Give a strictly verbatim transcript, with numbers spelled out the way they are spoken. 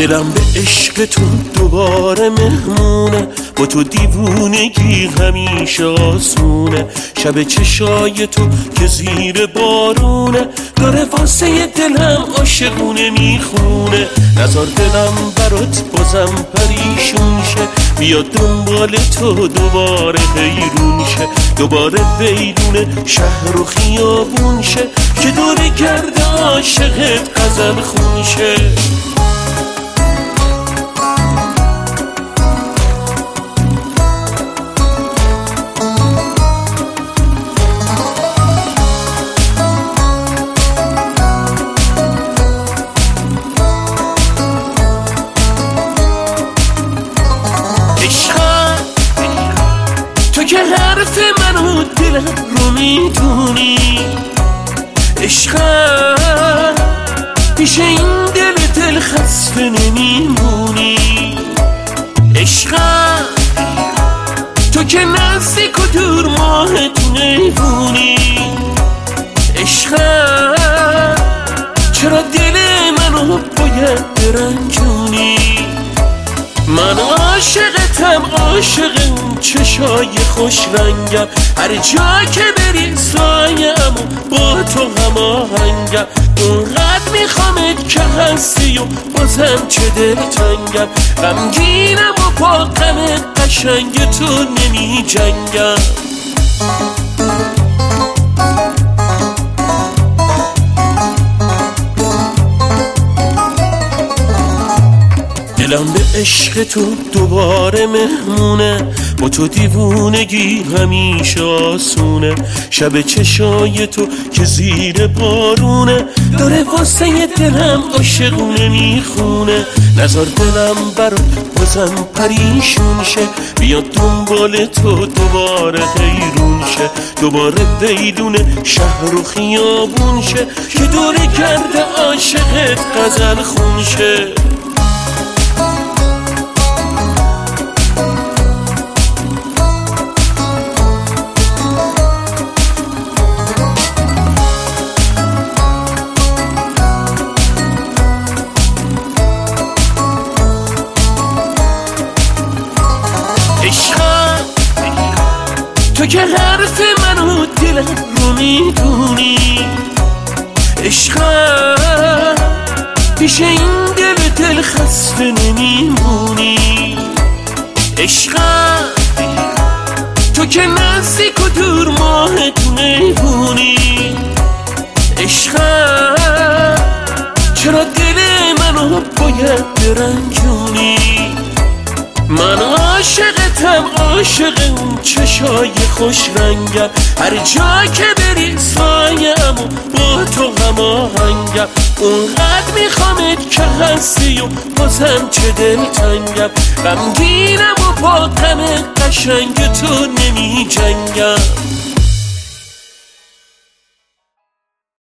دلم به عشق تو دوباره مهمونه، با تو دیوونگی همیشه آسونه. شب چشای تو که زیر بارونه، داره واسه دلم عاشقونه میخونه. نزار دلم برات بازم پریشون شه، بیاد دنبال تو دوباره حیرون شه. دوباره ویدونه شهر و خیابون شه، که دور گرد عاشقت غزل خون شه. تو که حرف منو دلم رو میدونی، عشقم پیش این دل دل خسته نمیمونی. عشقم تو که نزدیک و دور ماهتون ایوونی. عشقم چرا دل منو باید برنجونی؟ من عاشقتم، عاشق اون چشای خوش رنگم، هر جا که بری سایه‌ام با تو هماهنگم. اونقدر میخوامت که هستی و بازم چه دلتنگم، غمگینم و با غم قشنگ تو نمی جنگم. دلم به عشق تو دوباره مهمونه، با تو دیوونگی همیشه آسونه. شب چشای تو که زیر بارونه، داره واسه دلم عاشقونه میخونه. نزار دلم برات بازم پریشون شه، بیاد دنبال تو دوباره حیرون شه. دوباره ویدونه شهر و خیابون شه، که دور گرد عاشقت غزل خون شه. عشقم تو که حرف منو دلم رو میدونی. عشقم پیش این دل دل خسته نمیمونی. عشقم تو که نزدیک و دور ماهتون ایوونی. عشقم چرا دل منو باید برنجونی؟ من عاشقتم، عاشق اون چشای خوش رنگم، هر جا که بری سایه‌ام با تو هماهنگم. اونقدر میخوامت که هستی و بازم چه دلتنگم، غمگینم و با غم قشنگ تو نمی جنگم.